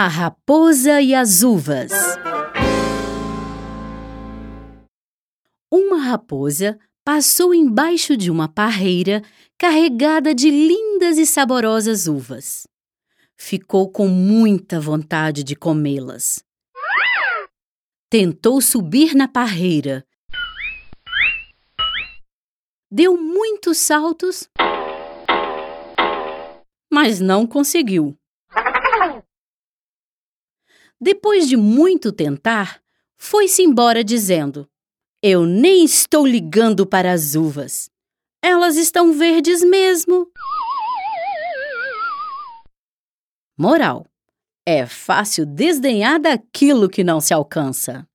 A Raposa e as Uvas. Uma raposa passou embaixo de uma parreira carregada de lindas e saborosas uvas. Ficou com muita vontade de comê-las. Tentou subir na parreira. Deu muitos saltos, mas não conseguiu. Depois de muito tentar, foi-se embora dizendo: "Eu nem estou ligando para as uvas. Elas estão verdes mesmo." Moral: é fácil desdenhar daquilo que não se alcança.